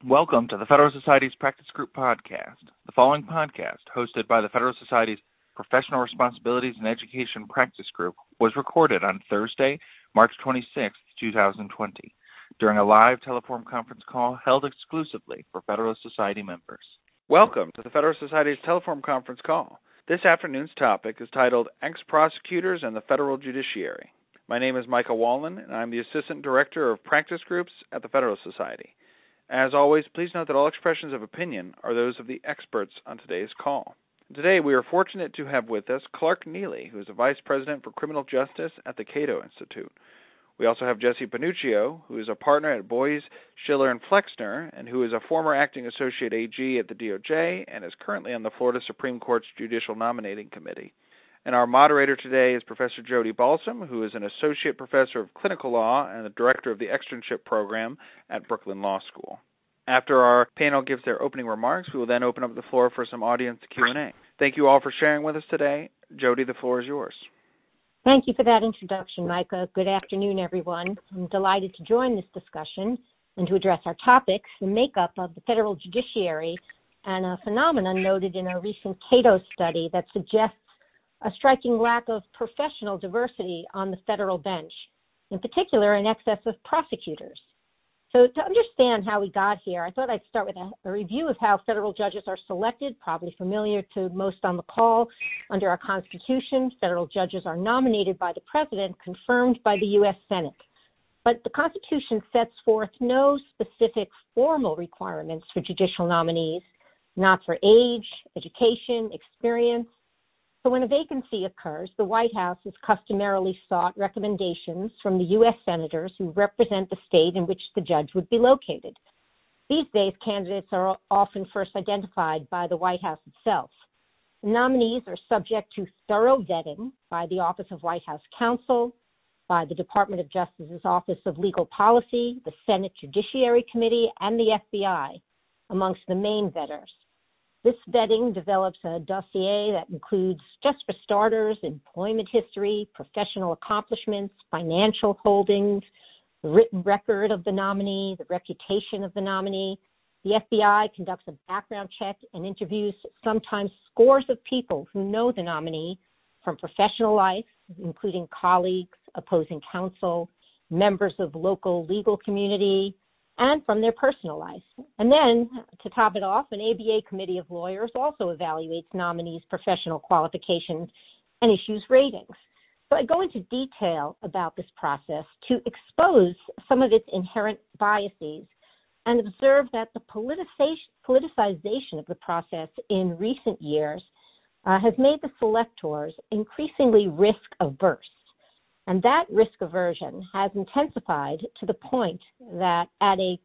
Welcome to the Federal Society's Practice Group podcast. The following podcast, hosted by the Federal Society's Professional Responsibilities and Education Practice Group, was recorded on Thursday, March 26, 2020, during a live telephone conference call held exclusively for Federal Society members. Welcome to the Federal Society's telephone conference call. This afternoon's topic is titled Ex-Prosecutors and the Federal Judiciary. My name is Micah Wallen, and I'm the Assistant Director of Practice Groups at the Federal Society. As always, please note that all expressions of opinion are those of the experts on today's call. Today, we are fortunate to have with us Clark Neily, who is a Vice President for Criminal Justice at the Cato Institute. We also have Jesse Panuccio, who is a partner at Boies, Schiller & Flexner, and who is a former acting associate AG at the DOJ and is currently on the Florida Supreme Court's Judicial Nominating Committee. And our moderator today is Professor Jody Balsam, who is an Associate Professor of Clinical Law and the Director of the Externship Program at Brooklyn Law School. After our panel gives their opening remarks, we will then open up the floor for some audience Q&A. Thank you all for sharing with us today. Jody, the floor is yours. Thank you for that introduction, Micah. Good afternoon, everyone. I'm delighted to join this discussion and to address our topics, the makeup of the federal judiciary, and a phenomenon noted in a recent Cato study that suggests a striking lack of professional diversity on the federal bench, in particular in excess of prosecutors. So to understand how we got here, I thought I'd start with a review of how federal judges are selected, probably familiar to most on the call. Under our Constitution, federal judges are nominated by the President, confirmed by the U.S. Senate. But the Constitution sets forth no specific formal requirements for judicial nominees, not for age, education, experience. So when a vacancy occurs, the White House has customarily sought recommendations from the U.S. senators who represent the state in which the judge would be located. These days, candidates are often first identified by the White House itself. The nominees are subject to thorough vetting by the Office of White House Counsel, by the Department of Justice's Office of Legal Policy, the Senate Judiciary Committee, and the FBI, amongst the main vetters. This vetting develops a dossier that includes, just for starters, employment history, professional accomplishments, financial holdings, the written record of the nominee, the reputation of the nominee. The FBI conducts a background check and interviews sometimes scores of people who know the nominee from professional life, including colleagues, opposing counsel, members of local legal community, and from their personal life. And then, to top it off, an ABA committee of lawyers also evaluates nominees' professional qualifications and issues ratings. So I go into detail about this process to expose some of its inherent biases and observe that the politicization of the process in recent years has made the selectors increasingly risk-averse. And that risk aversion has intensified to the point that at a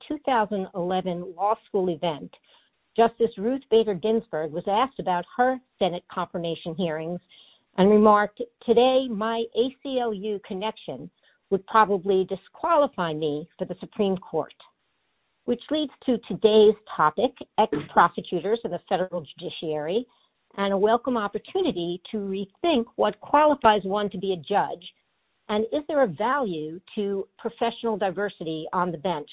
2011 law school event, Justice Ruth Bader Ginsburg was asked about her Senate confirmation hearings and remarked, "Today, my ACLU connection would probably disqualify me for the Supreme Court." Which leads to today's topic, ex-prosecutors in the federal judiciary, and a welcome opportunity to rethink what qualifies one to be a judge. And is there a value to professional diversity on the bench?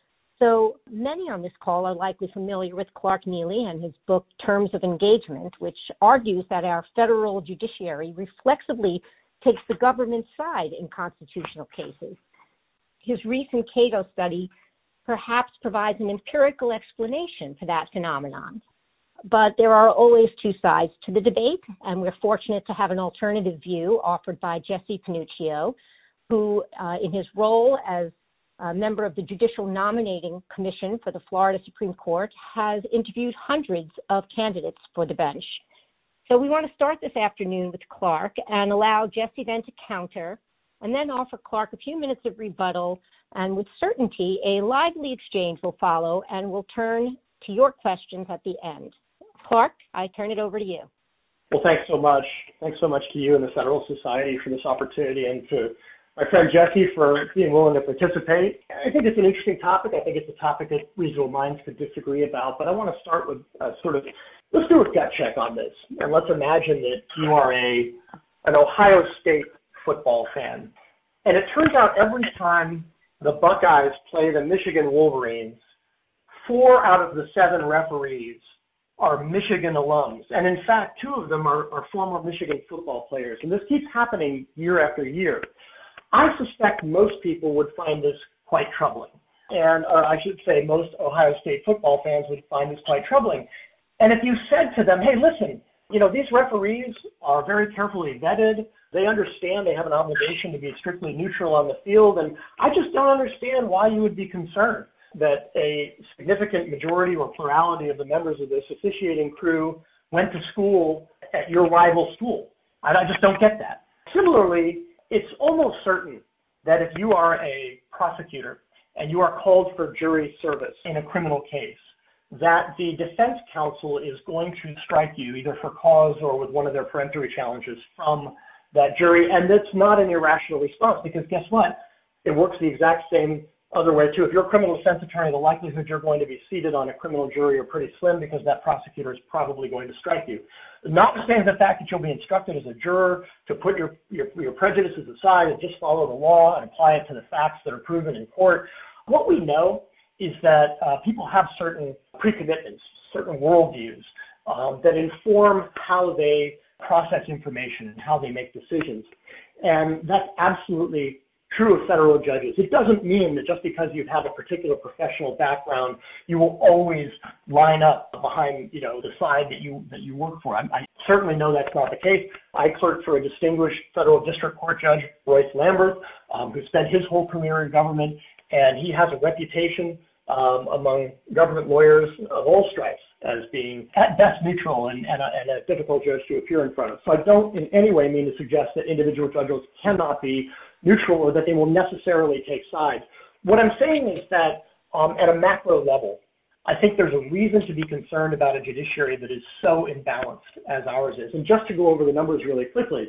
So many on this call are likely familiar with Clark Neily and his book, Terms of Engagement, which argues that our federal judiciary reflexively takes the government's side in constitutional cases. His recent Cato study perhaps provides an empirical explanation for that phenomenon. But there are always two sides to the debate, and we're fortunate to have an alternative view offered by Jesse Panuccio, who, in his role as a member of the Judicial Nominating Commission for the Florida Supreme Court, has interviewed hundreds of candidates for the bench. So we want to start this afternoon with Clark and allow Jesse then to counter, and then offer Clark a few minutes of rebuttal, and with certainty, a lively exchange will follow, and we'll turn to your questions at the end. Clark, I turn it over to you. Well, thanks so much. Thanks so much to you and the Federal Society for this opportunity, and to my friend Jesse for being willing to participate. I think it's an interesting topic. I think it's a topic that reasonable minds could disagree about, but I want to start with let's do a gut check on this. And let's imagine that you are an Ohio State football fan. And it turns out every time the Buckeyes play the Michigan Wolverines, 4 out of the 7 referees are Michigan alums. And in fact, 2 of them are former Michigan football players. And this keeps happening year after year. I suspect most people would find this quite troubling. And I should say most Ohio State football fans would find this quite troubling. And if you said to them, hey, listen, these referees are very carefully vetted. They understand they have an obligation to be strictly neutral on the field. And I just don't understand why you would be concerned that a significant majority or plurality of the members of this officiating crew went to school at your rival school. I just don't get that. Similarly, it's almost certain that if you are a prosecutor and you are called for jury service in a criminal case, that the defense counsel is going to strike you either for cause or with one of their peremptory challenges from that jury. And that's not an irrational response, because guess what? It works the exact same other way too. If you're a criminal defense attorney, the likelihood you're going to be seated on a criminal jury are pretty slim, because that prosecutor is probably going to strike you. Notwithstanding the fact that you'll be instructed as a juror to put your prejudices aside and just follow the law and apply it to the facts that are proven in court, what we know is that people have certain pre-commitments, certain worldviews that inform how they process information and how they make decisions. And that's absolutely true of federal judges. It doesn't mean that just because you have a particular professional background, you will always line up behind, the side that you work for. I certainly know that's not the case. I clerked for a distinguished federal district court judge, Royce Lamberth, who spent his whole career in government, and he has a reputation among government lawyers of all stripes as being at best neutral and a difficult judge to appear in front of. So I don't in any way mean to suggest that individual judges cannot be neutral or that they will necessarily take sides. What I'm saying is that at a macro level, I think there's a reason to be concerned about a judiciary that is so imbalanced as ours is. And just to go over the numbers really quickly,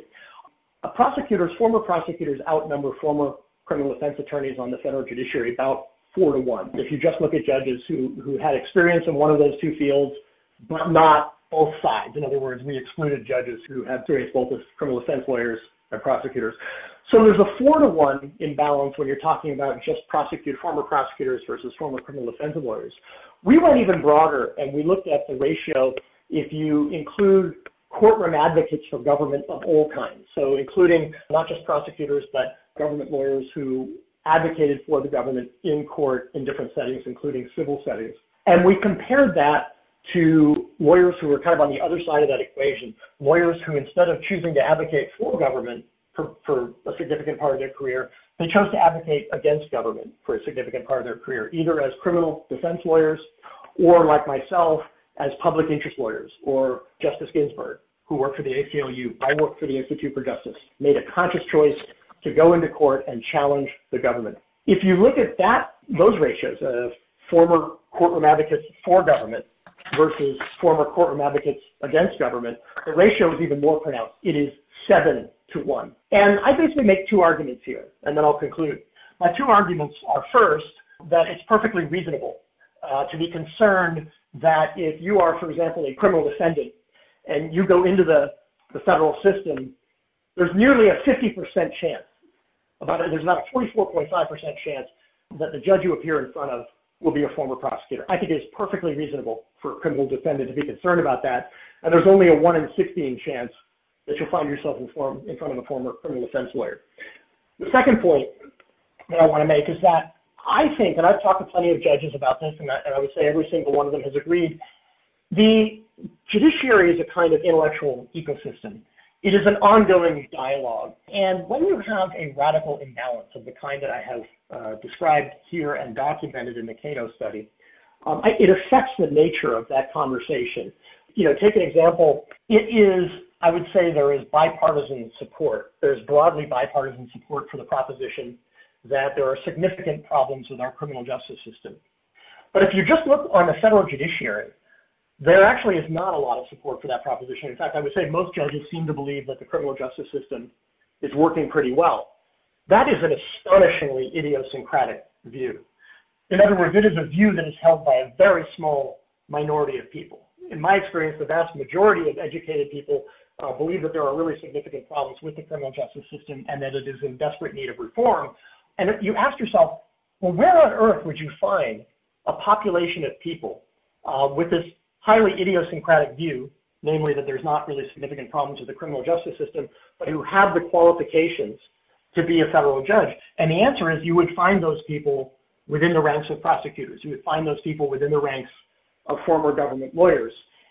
former prosecutors outnumber former criminal defense attorneys on the federal judiciary about 4-1. If you just look at judges who had experience in one of those two fields, but not both sides. In other words, we excluded judges who had experience both as criminal defense lawyers and prosecutors. So there's a 4-1 imbalance when you're talking about just former prosecutors versus former criminal defense lawyers. We went even broader, and we looked at the ratio if you include courtroom advocates for government of all kinds. So including not just prosecutors, but government lawyers who advocated for the government in court in different settings, including civil settings. And we compared that to lawyers who were kind of on the other side of that equation, lawyers who, instead of choosing to advocate for government for a significant part of their career, they chose to advocate against government for a significant part of their career, either as criminal defense lawyers or, like myself, as public interest lawyers, or Justice Ginsburg, who worked for the ACLU. I worked for the Institute for Justice, made a conscious choice to go into court and challenge the government. If you look at those ratios of former courtroom advocates for government versus former courtroom advocates against government, the ratio is even more pronounced. It is 7-1. And I basically make 2 arguments here, and then I'll conclude. My 2 arguments are, first, that it's perfectly reasonable to be concerned that if you are, for example, a criminal defendant and you go into the federal system, there's nearly a 50% chance, there's about a 44.5% chance that the judge you appear in front of will be a former prosecutor. I think it is perfectly reasonable for a criminal defendant to be concerned about that, and there's only a 1 in 16 chance that you'll find yourself in front of a former criminal defense lawyer. The second point that I want to make is that I think, and I've talked to plenty of judges about this, and I would say every single one of them has agreed, the judiciary is a kind of intellectual ecosystem. It is an ongoing dialogue. And when you have a radical imbalance of the kind that I have described here and documented in the Cato study, it affects the nature of that conversation. Take an example. I would say there is bipartisan support. There's broadly bipartisan support for the proposition that there are significant problems with our criminal justice system. But if you just look on the federal judiciary, there actually is not a lot of support for that proposition. In fact, I would say most judges seem to believe that the criminal justice system is working pretty well. That is an astonishingly idiosyncratic view. In other words, it is a view that is held by a very small minority of people. In my experience, the vast majority of educated people believe that there are really significant problems with the criminal justice system and that it is in desperate need of reform. And if you ask yourself, well, where on earth would you find a population of people with this highly idiosyncratic view, namely that there's not really significant problems with the criminal justice system, but who have the qualifications to be a federal judge? And the answer is you would find those people within the ranks of prosecutors. You would find those people within the ranks of former government lawyers.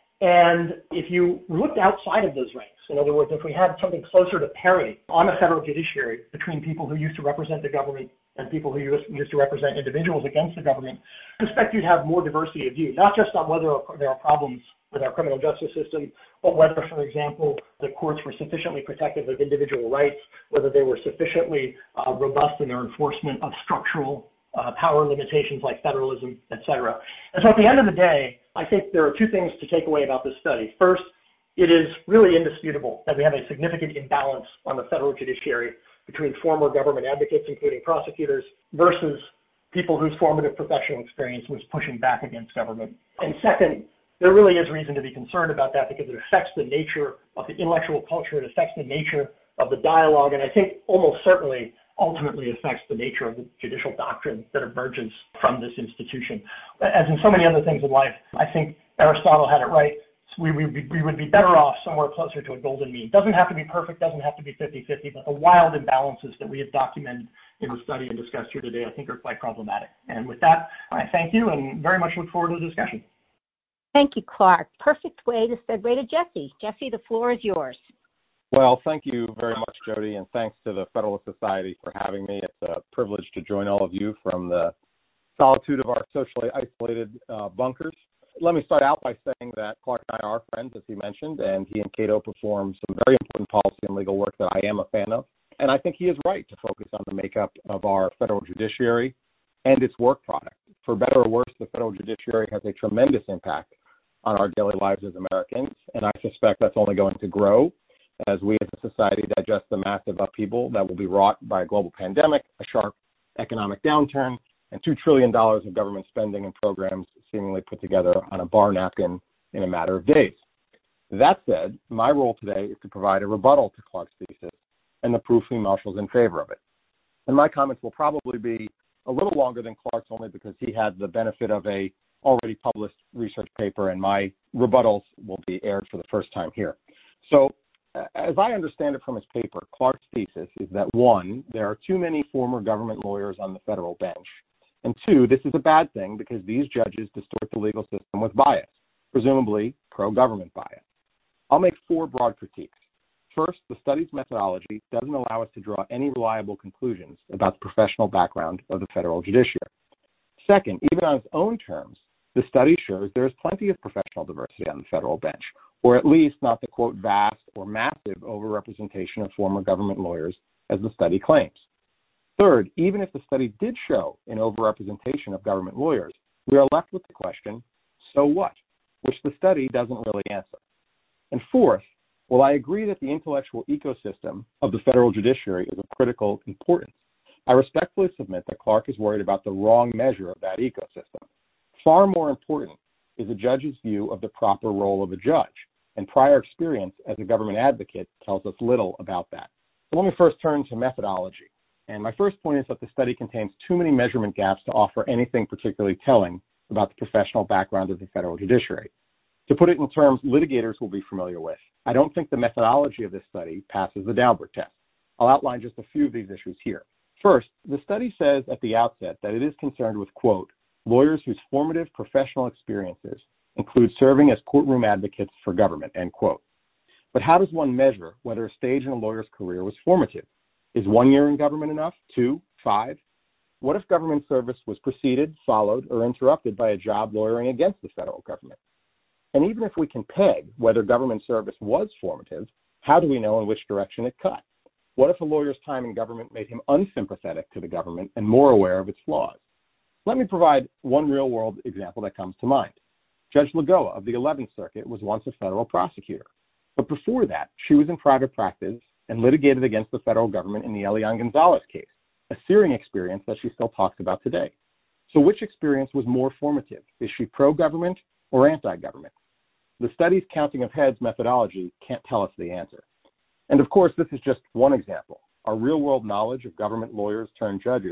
And if you looked outside of those ranks, in other words, if we had something closer to parity on the federal judiciary between people who used to represent the government and people who used to represent individuals against the government, I suspect you'd have more diversity of view, not just on whether there are problems with our criminal justice system, but whether, for example, the courts were sufficiently protective of individual rights, whether they were sufficiently robust in their enforcement of structural power limitations like federalism, et cetera. And so at the end of the day, I think there are two things to take away about this study. First, it is really indisputable that we have a significant imbalance on the federal judiciary between former government advocates, including prosecutors, versus people whose formative professional experience was pushing back against government. And second, there really is reason to be concerned about that because it affects the nature of the intellectual culture, it affects the nature of the dialogue, and I think almost certainly ultimately affects the nature of the judicial doctrine that emerges from this institution. As in so many other things in life, I think Aristotle had it right. We would be better off somewhere closer to a golden mean. Doesn't have to be perfect, doesn't have to be 50-50, but the wild imbalances that we have documented in the study and discussed here today, I think are quite problematic. And with that, I thank you and very much look forward to the discussion. Thank you, Clark. Perfect way to segue to Jesse. Jesse, the floor is yours. Well, thank you very much, Jody, and thanks to the Federalist Society for having me. It's a privilege to join all of you from the solitude of our socially isolated bunkers. Let me start out by saying that Clark and I are friends, as he mentioned, and he and Cato perform some very important policy and legal work that I am a fan of. And I think he is right to focus on the makeup of our federal judiciary and its work product. For better or worse, the federal judiciary has a tremendous impact on our daily lives as Americans, and I suspect that's only going to grow as we as a society digest the massive upheaval that will be wrought by a global pandemic, a sharp economic downturn, and $2 trillion of government spending and programs seemingly put together on a bar napkin in a matter of days. That said, my role today is to provide a rebuttal to Clark's thesis and the proof he marshals in favor of it. And my comments will probably be a little longer than Clark's only because he had the benefit of a already published research paper, and my rebuttals will be aired for the first time here. So, as I understand it from his paper, Clark's thesis is that, one, there are too many former government lawyers on the federal bench, and two, this is a bad thing because these judges distort the legal system with bias, presumably pro-government bias. I'll make four broad critiques. First, the study's methodology doesn't allow us to draw any reliable conclusions about the professional background of the federal judiciary. Second, even on its own terms, the study shows there is plenty of professional diversity on the federal bench, or at least not the, quote, vast or massive overrepresentation of former government lawyers as the study claims. Third, even if the study did show an overrepresentation of government lawyers, we are left with the question, so what? Which the study doesn't really answer. And fourth, while I agree that the intellectual ecosystem of the federal judiciary is of critical importance, I respectfully submit that Clark is worried about the wrong measure of that ecosystem. Far more important is a judge's view of the proper role of a judge, and prior experience as a government advocate tells us little about that. So let me first turn to methodology. And my first point is that the study contains too many measurement gaps to offer anything particularly telling about the professional background of the federal judiciary. To put it in terms litigators will be familiar with, I don't think the methodology of this study passes the Daubert test. I'll outline just a few of these issues here. First, the study says at the outset that it is concerned with, quote, lawyers whose formative professional experiences include serving as courtroom advocates for government, end quote. But how does one measure whether a stage in a lawyer's career was formative? Is 1 year in government enough? 2? 5? What if government service was preceded, followed, or interrupted by a job lawyering against the federal government? And even if we can peg whether government service was formative, how do we know in which direction it cut? What if a lawyer's time in government made him unsympathetic to the government and more aware of its flaws? Let me provide one real-world example that comes to mind. Judge Lagoa of the 11th Circuit was once a federal prosecutor. But before that, she was in private practice and litigated against the federal government in the Elian Gonzalez case, a searing experience that she still talks about today. So which experience was more formative? Is she pro-government or anti-government? The study's counting of heads methodology can't tell us the answer. And of course, this is just one example. Our real-world knowledge of government lawyers turned judges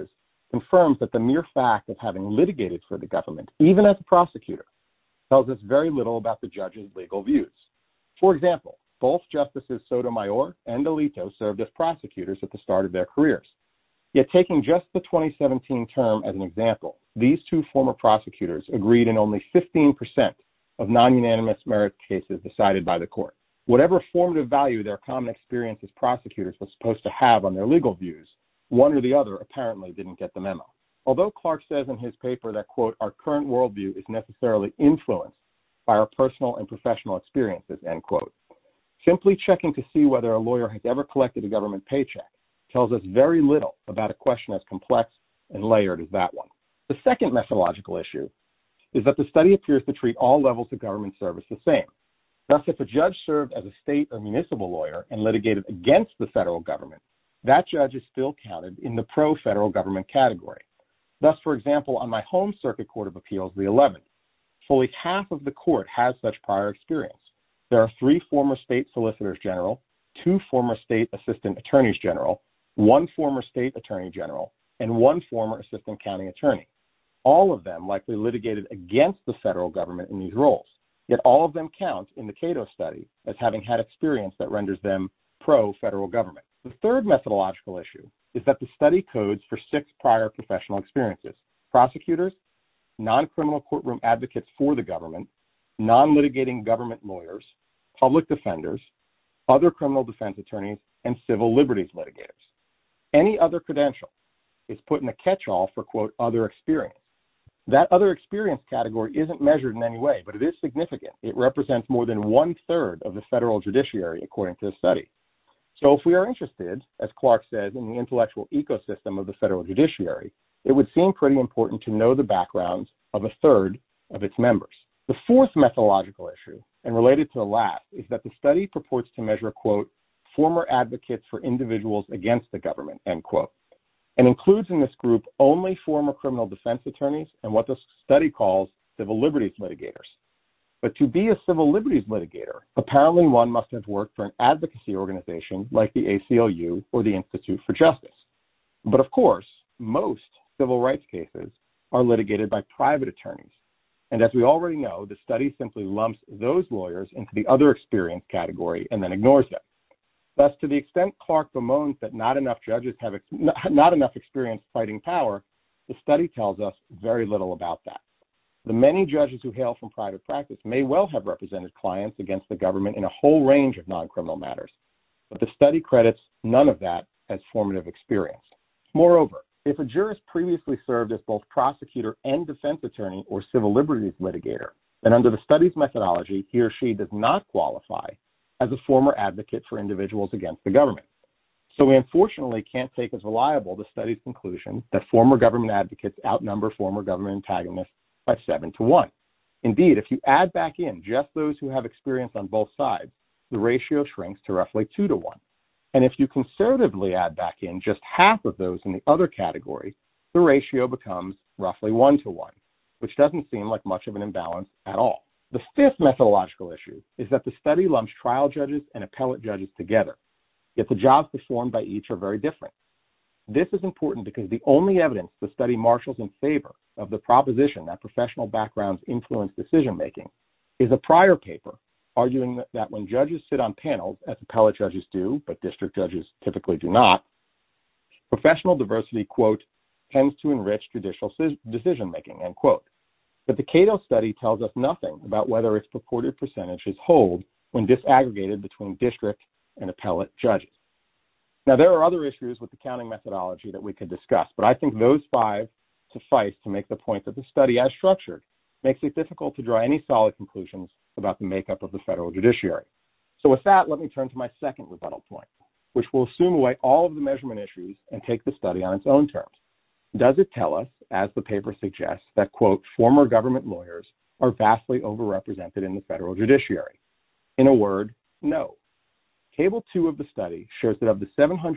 confirms that the mere fact of having litigated for the government, even as a prosecutor, tells us very little about the judge's legal views. For example, both Justices Sotomayor and Alito served as prosecutors at the start of their careers. Yet taking just the 2017 term as an example, these two former prosecutors agreed in only 15% of non-unanimous merit cases decided by the court. Whatever formative value their common experience as prosecutors was supposed to have on their legal views, one or the other apparently didn't get the memo. Although Clark says in his paper that, quote, our current worldview is necessarily influenced by our personal and professional experiences, end quote, simply checking to see whether a lawyer has ever collected a government paycheck tells us very little about a question as complex and layered as that one. The second methodological issue is that the study appears to treat all levels of government service the same. Thus, if a judge served as a state or municipal lawyer and litigated against the federal government, that judge is still counted in the pro-federal government category. Thus, for example, on my home circuit court of appeals, the 11th, fully half of the court has such prior experience. There are 3 former state solicitors general, 2 former state assistant attorneys general, 1 former state attorney general, and 1 former assistant county attorney. All of them likely litigated against the federal government in these roles. Yet all of them count in the Cato study as having had experience that renders them pro-federal government. The third methodological issue is that the study codes for 6 prior professional experiences: prosecutors, non-criminal courtroom advocates for the government, non-litigating government lawyers, public defenders, other criminal defense attorneys, and civil liberties litigators. Any other credential is put in a catch-all for, quote, other experience. That other experience category isn't measured in any way, but it is significant. It represents more than 1/3 of the federal judiciary, according to the study. So if we are interested, as Clark says, in the intellectual ecosystem of the federal judiciary, it would seem pretty important to know the backgrounds of 1/3 of its members. The fourth methodological issue, and related to the last, is that the study purports to measure, quote, former advocates for individuals against the government, end quote, and includes in this group only former criminal defense attorneys and what the study calls civil liberties litigators. But to be a civil liberties litigator, apparently one must have worked for an advocacy organization like the ACLU or the Institute for Justice. But of course, most civil rights cases are litigated by private attorneys. And as we already know, the study simply lumps those lawyers into the other experience category and then ignores them. Thus, to the extent Clark bemoans that not enough judges have not enough experience fighting power, the study tells us very little about that. The many judges who hail from private practice may well have represented clients against the government in a whole range of non-criminal matters, but the study credits none of that as formative experience. Moreover, if a jurist previously served as both prosecutor and defense attorney or civil liberties litigator, then under the study's methodology, he or she does not qualify as a former advocate for individuals against the government. So we unfortunately can't take as reliable the study's conclusion that former government advocates outnumber former government antagonists by 7-1. Indeed, if you add back in just those who have experience on both sides, the ratio shrinks to roughly 2-1. And if you conservatively add back in just half of those in the other category, the ratio becomes roughly 1-1, which doesn't seem like much of an imbalance at all. The fifth methodological issue is that the study lumps trial judges and appellate judges together, yet the jobs performed by each are very different. This is important because the only evidence the study marshals in favor of the proposition that professional backgrounds influence decision-making is a prior paper arguing that when judges sit on panels, as appellate judges do, but district judges typically do not, professional diversity, quote, tends to enrich judicial decision-making, end quote. But the Cato study tells us nothing about whether its purported percentages hold when disaggregated between district and appellate judges. Now, there are other issues with the counting methodology that we could discuss, but I think those 5 suffice to make the point that the study, as structured, makes it difficult to draw any solid conclusions about the makeup of the federal judiciary. So with that, let me turn to my second rebuttal point, which will assume away all of the measurement issues and take the study on its own terms. Does it tell us, as the paper suggests, that, quote, former government lawyers are vastly overrepresented in the federal judiciary? In a word, no. Table 2 of the study shows that of the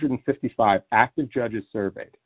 755 active judges surveyed,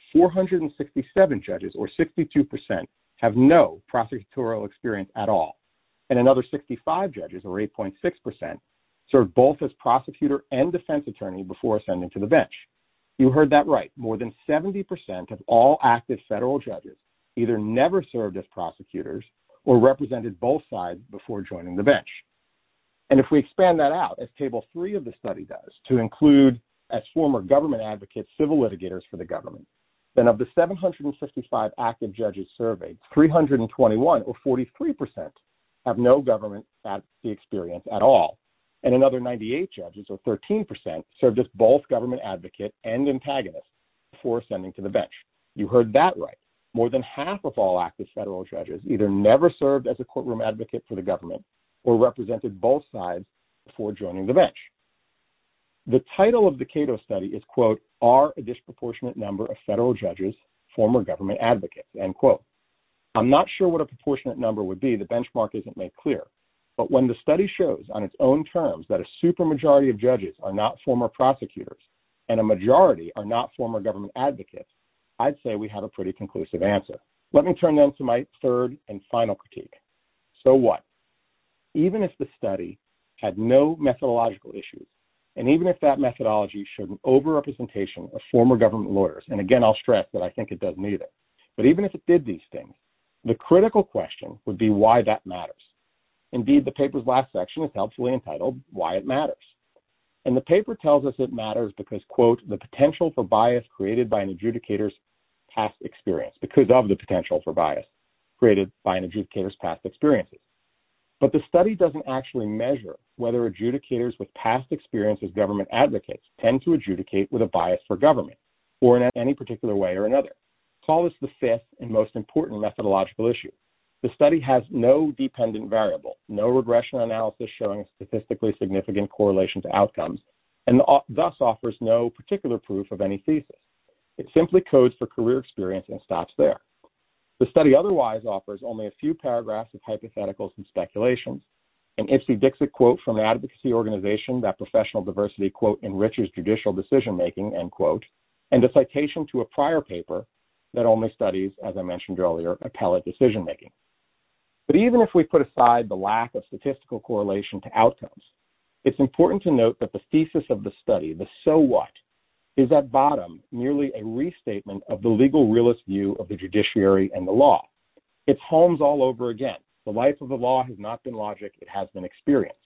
467 judges, or 62%, have no prosecutorial experience at all, and another 65 judges, or 8.6%, served both as prosecutor and defense attorney before ascending to the bench. You heard that right. More than 70% of all active federal judges either never served as prosecutors or represented both sides before joining the bench. And if we expand that out, as Table 3 of the study does, to include as former government advocates, civil litigators for the government, then of the 755 active judges surveyed, 321 or 43% have no government advocacy experience at all. And another 98 judges, or 13%, served as both government advocate and antagonist before ascending to the bench. You heard that right. More than half of all active federal judges either never served as a courtroom advocate for the government or represented both sides before joining the bench. The title of the Cato study is, quote, "Are a disproportionate number of federal judges former government advocates," end quote. I'm not sure what a proportionate number would be. The benchmark isn't made clear. But when the study shows on its own terms that a supermajority of judges are not former prosecutors and a majority are not former government advocates, I'd say we have a pretty conclusive answer. Let me turn then to my third and final critique. So what? Even if the study had no methodological issues, and even if that methodology showed an overrepresentation of former government lawyers, and again, I'll stress that I think it does neither, but even if it did these things, the critical question would be why that matters. Indeed, the paper's last section is helpfully entitled, "Why It Matters." And the paper tells us it matters because, quote, "the potential for bias created by an adjudicator's past experience," because of the potential for bias created by an adjudicator's past experiences. But the study doesn't actually measure whether adjudicators with past experience as government advocates tend to adjudicate with a bias for government, or in any particular way or another. Call this the fifth and most important methodological issue. The study has no dependent variable, no regression analysis showing a statistically significant correlation to outcomes, and thus offers no particular proof of any thesis. It simply codes for career experience and stops there. The study otherwise offers only a few paragraphs of hypotheticals and speculations, an Ipsy-Dixit quote from an advocacy organization that professional diversity, quote, "enriches judicial decision-making," end quote, and a citation to a prior paper that only studies, as I mentioned earlier, appellate decision-making. But even if we put aside the lack of statistical correlation to outcomes, it's important to note that the thesis of the study, the so what, is at bottom merely a restatement of the legal realist view of the judiciary and the law. It's Holmes all over again. The life of the law has not been logic, it has been experience.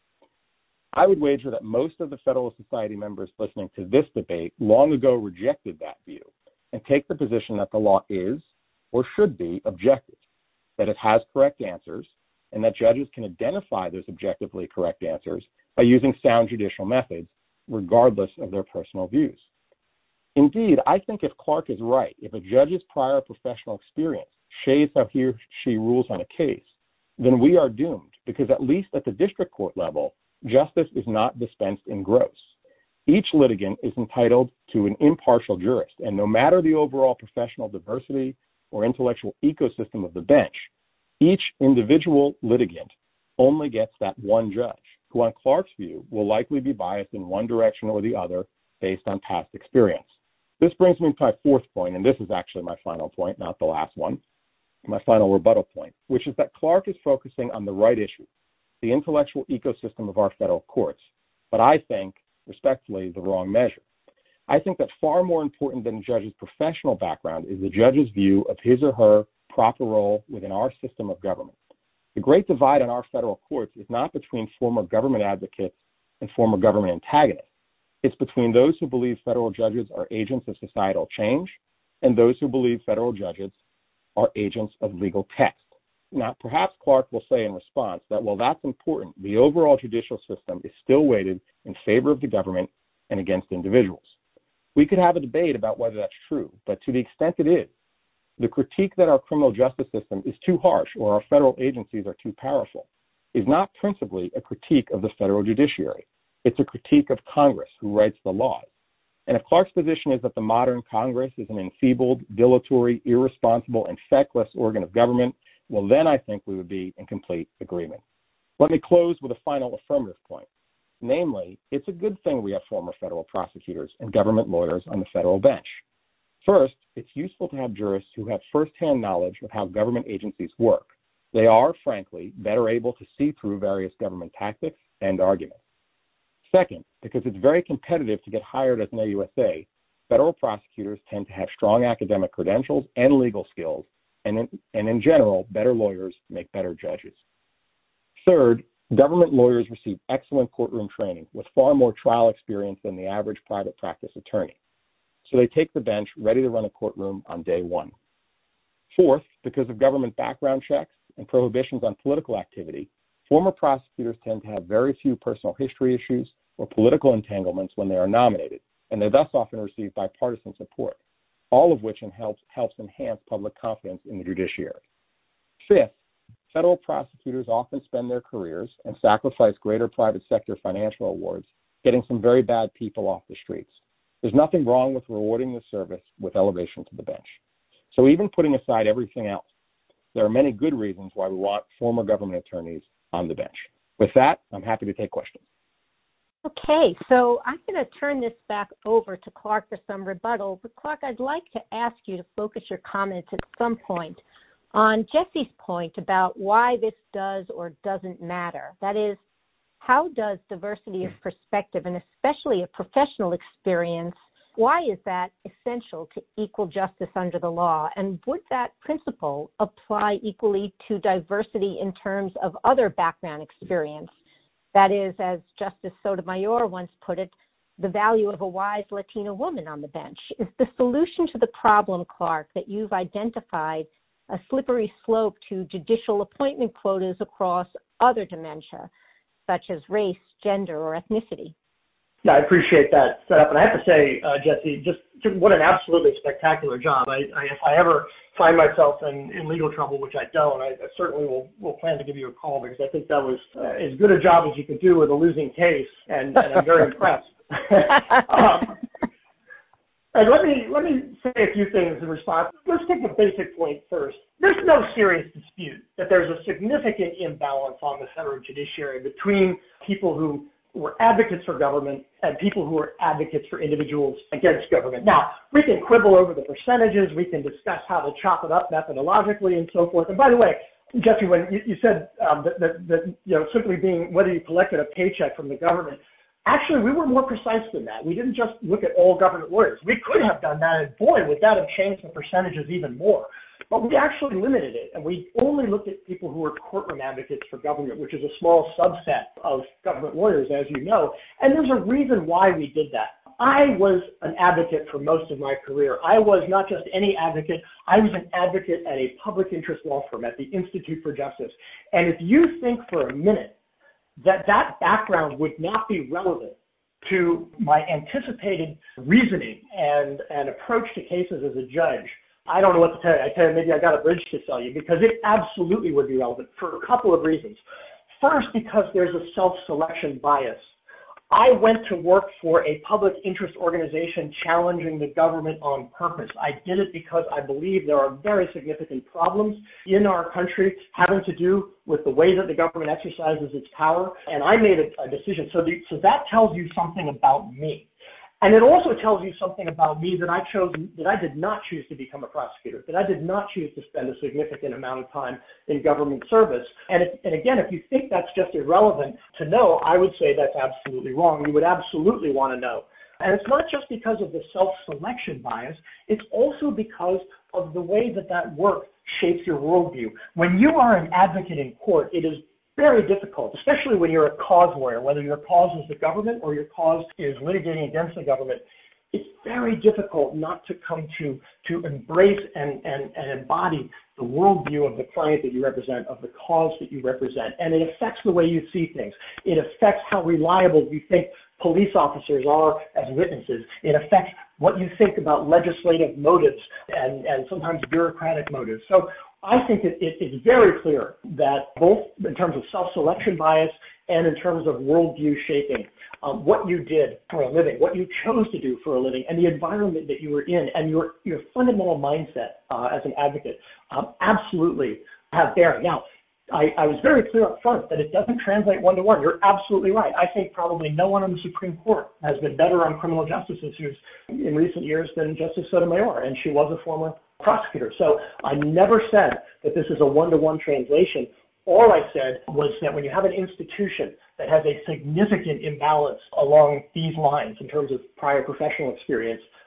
I would wager that most of the Federalist Society members listening to this debate long ago rejected that view and take the position that the law is, or should be, objective, that it has correct answers, and that judges can identify those objectively correct answers by using sound judicial methods, regardless of their personal views. Indeed, I think if Clark is right, if a judge's prior professional experience shades how he or she rules on a case, then we are doomed, because at least at the district court level, justice is not dispensed in gross. Each litigant is entitled to an impartial jurist, and no matter the overall professional diversity or intellectual ecosystem of the bench, each individual litigant only gets that one judge, who on Clark's view will likely be biased in one direction or the other based on past experience. This brings me to my fourth point, and this is actually my final point, not the last one, my final rebuttal point, which is that Clark is focusing on the right issue, the intellectual ecosystem of our federal courts, but I think, respectfully, the wrong measure. I think that far more important than a judge's professional background is the judge's view of his or her proper role within our system of government. The great divide in our federal courts is not between former government advocates and former government antagonists. It's between those who believe federal judges are agents of societal change and those who believe federal judges are agents of legal text. Now, perhaps Clark will say in response that, well, that's important. The overall judicial system is still weighted in favor of the government and against individuals. We could have a debate about whether that's true, but to the extent it is, the critique that our criminal justice system is too harsh or our federal agencies are too powerful is not principally a critique of the federal judiciary. It's a critique of Congress, who writes the laws. And if Clark's position is that the modern Congress is an enfeebled, dilatory, irresponsible, and feckless organ of government, well, then I think we would be in complete agreement. Let me close with a final affirmative point. Namely, it's a good thing we have former federal prosecutors and government lawyers on the federal bench. First, it's useful to have jurists who have firsthand knowledge of how government agencies work. They are, frankly, better able to see through various government tactics and arguments. Second, because it's very competitive to get hired as an AUSA, Federal prosecutors tend to have strong academic credentials and legal skills, and in general, better lawyers make better judges. Third, government lawyers receive excellent courtroom training with far more trial experience than the average private practice attorney. So they take the bench ready to run a courtroom on day one. Fourth, because of government background checks and prohibitions on political activity, former prosecutors tend to have very few personal history issues or political entanglements when they are nominated, and they thus often receive bipartisan support, all of which helps enhance public confidence in the judiciary. Fifth, federal prosecutors often spend their careers and sacrifice greater private sector financial awards getting some very bad people off the streets. There's nothing wrong with rewarding the service with elevation to the bench. So even putting aside everything else, there are many good reasons why we want former government attorneys on the bench. With that, I'm happy to take questions. Okay, so I'm going to turn this back over to Clark for some rebuttal. But Clark, I'd like to ask you to focus your comments at some point on Jesse's point about why this does or doesn't matter. That is, how does diversity of perspective, and especially of professional experience, why is that essential to equal justice under the law? And would that principle apply equally to diversity in terms of other background experience? That is, as Justice Sotomayor once put it, the value of a wise Latina woman on the bench. Is the solution to the problem, Clark, that you've identified a slippery slope to judicial appointment quotas across other dementia, such as race, gender, or ethnicity? Yeah, I appreciate that setup. And I have to say, Jesse, just what an absolutely spectacular job. If I ever find myself in legal trouble, which I don't, I certainly will plan to give you a call, because I think that was as good a job as you could do with a losing case, and I'm very impressed. And let me say a few things in response. Let's take the basic point first. There's no serious dispute that there's a significant imbalance on the federal judiciary between people who were advocates for government and people who are advocates for individuals against government. Now, we can quibble over the percentages, we can discuss how to chop it up methodologically and so forth. And by the way, Jesse, when you said that simply being whether you collected a paycheck from the government, actually, we were more precise than that. We didn't just look at all government lawyers. We could have done that, and boy, would that have changed the percentages even more. But we actually limited it, and we only looked at people who were courtroom advocates for government, which is a small subset of government lawyers, as you know. And there's a reason why we did that. I was an advocate for most of my career. I was not just any advocate. I was an advocate at a public interest law firm at the Institute for Justice. And if you think for a minute that background would not be relevant to my anticipated reasoning and approach to cases as a judge, I don't know what to tell you. I tell you, maybe I got a bridge to sell you, because it absolutely would be relevant for a couple of reasons. First, because there's a self-selection bias. I went to work for a public interest organization challenging the government on purpose. I did it because I believe there are very significant problems in our country having to do with the way that the government exercises its power, and I made a decision. So that tells you something about me. And it also tells you something about me that I did not choose to become a prosecutor, that I did not choose to spend a significant amount of time in government service. And again, if you think that's just irrelevant to know, I would say that's absolutely wrong. You would absolutely want to know. And it's not just because of the self-selection bias, it's also because of the way that work shapes your worldview. When you are an advocate in court, it is very difficult, especially when you're a cause lawyer, whether your cause is the government or your cause is litigating against the government. It's very difficult not to come to embrace and embody the worldview of the client that you represent, of the cause that you represent. And it affects the way you see things. It affects how reliable you think police officers are as witnesses. It affects what you think about legislative motives and sometimes bureaucratic motives. So I think it's very clear that both in terms of self-selection bias and in terms of worldview shaping, what you did for a living, what you chose to do for a living, and the environment that you were in, and your fundamental mindset as an advocate absolutely have bearing. Now, I was very clear up front that it doesn't translate one-to-one. You're absolutely right. I think probably no one on the Supreme Court has been better on criminal justice issues in recent years than Justice Sotomayor, and she was a former prosecutor. So I never said that this is a one-to-one translation. All I said was that when you have an institution that has a significant imbalance along these lines in terms of prior professional experience,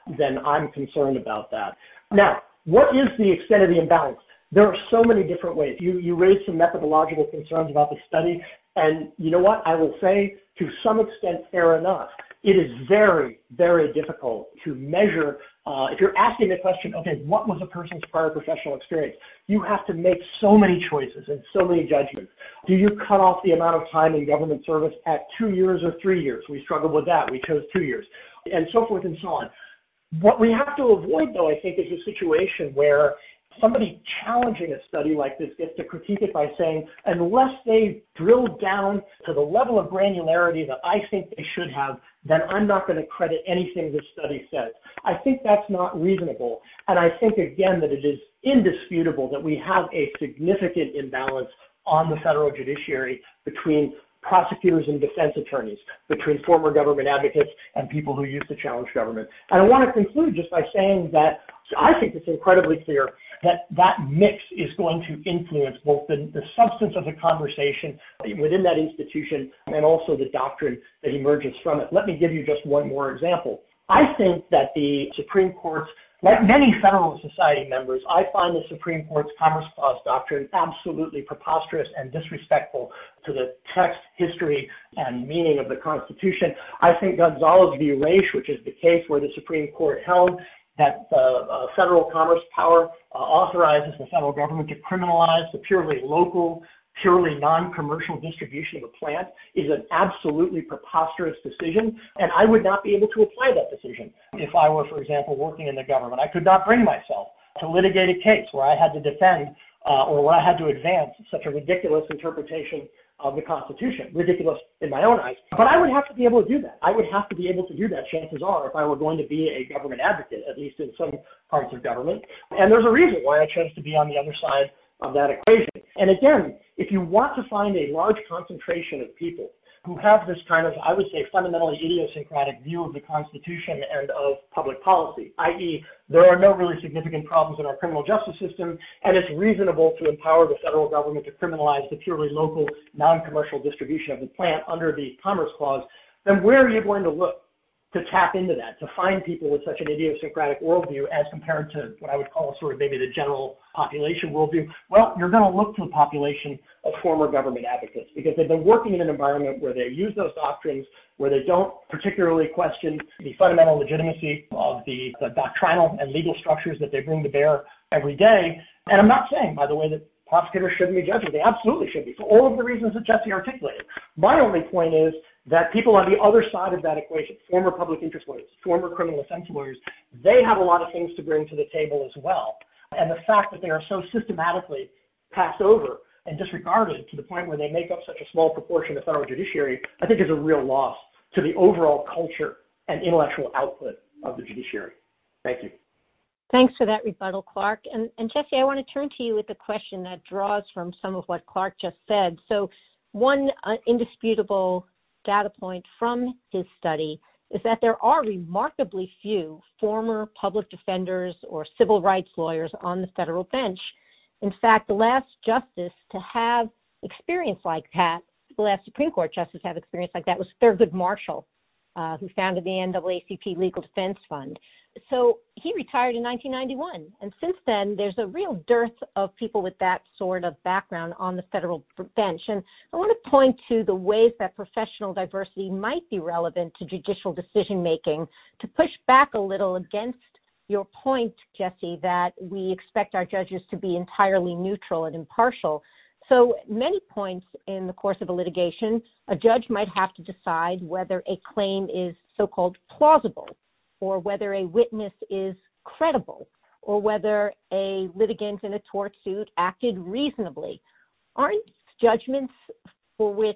then I'm concerned about that. Now, what is the extent of the imbalance? There are so many different ways. You raised some methodological concerns about the study, and you know what? I will say, to some extent, fair enough. It is very, very difficult to measure. If you're asking the question, okay, what was a person's prior professional experience? You have to make so many choices and so many judgments. Do you cut off the amount of time in government service at 2 years or 3 years? We struggled with that. We chose 2 years, and so forth and so on. What we have to avoid, though, I think, is a situation where somebody challenging a study like this gets to critique it by saying, unless they drill down to the level of granularity that I think they should have, then I'm not going to credit anything this study says. I think that's not reasonable. And I think, again, that it is indisputable that we have a significant imbalance on the federal judiciary between prosecutors and defense attorneys, between former government advocates and people who used to challenge government. And I want to conclude just by saying that I think it's incredibly clear that that mix is going to influence both the substance of the conversation within that institution and also the doctrine that emerges from it. Let me give you just one more example. I think that the Supreme Court's, like many Federalist Society members, I find the Supreme Court's Commerce Clause doctrine absolutely preposterous and disrespectful to the text, history, and meaning of the Constitution. I think Gonzalez v. Raich, which is the case where the Supreme Court held that the federal commerce power authorizes the federal government to criminalize the purely local, purely non-commercial distribution of a plant, is an absolutely preposterous decision, and I would not be able to apply that decision if I were, for example, working in the government. I could not bring myself to litigate a case where I had to defend or where I had to advance such a ridiculous interpretation of the Constitution. Ridiculous in my own eyes. But I would have to be able to do that. I would have to be able to do that, chances are, if I were going to be a government advocate, at least in some parts of government. And there's a reason why I chose to be on the other side of that equation. And again, if you want to find a large concentration of people who have this kind of, I would say, fundamentally idiosyncratic view of the Constitution and of public policy, i.e., there are no really significant problems in our criminal justice system, and it's reasonable to empower the federal government to criminalize the purely local, non-commercial distribution of the plant under the Commerce Clause, then where are you going to look to tap into that, to find people with such an idiosyncratic worldview as compared to what I would call sort of maybe the general population worldview? Well, you're going to look to the population of former government advocates because they've been working in an environment where they use those doctrines, where they don't particularly question the fundamental legitimacy of the doctrinal and legal structures that they bring to bear every day. And I'm not saying, by the way, that prosecutors shouldn't be judges. They absolutely should be, for all of the reasons that Jesse articulated. My only point is that people on the other side of that equation, former public interest lawyers, former criminal defense lawyers, they have a lot of things to bring to the table as well. And the fact that they are so systematically passed over and disregarded to the point where they make up such a small proportion of the federal judiciary, I think is a real loss to the overall culture and intellectual output of the judiciary. Thank you. Thanks for that rebuttal, Clark. And Jesse, I want to turn to you with a question that draws from some of what Clark just said. So one indisputable data point from his study is that there are remarkably few former public defenders or civil rights lawyers on the federal bench. In fact, the last justice to have experience like that, the last Supreme Court justice to have experience like that was Thurgood Marshall, who founded the NAACP Legal Defense Fund. So he retired in 1991. And since then, there's a real dearth of people with that sort of background on the federal bench. And I want to point to the ways that professional diversity might be relevant to judicial decision-making to push back a little against your point, Jesse, that we expect our judges to be entirely neutral and impartial. So many points in the course of a litigation, a judge might have to decide whether a claim is so-called plausible, or whether a witness is credible, or whether a litigant in a tort suit acted reasonably. Aren't judgments for which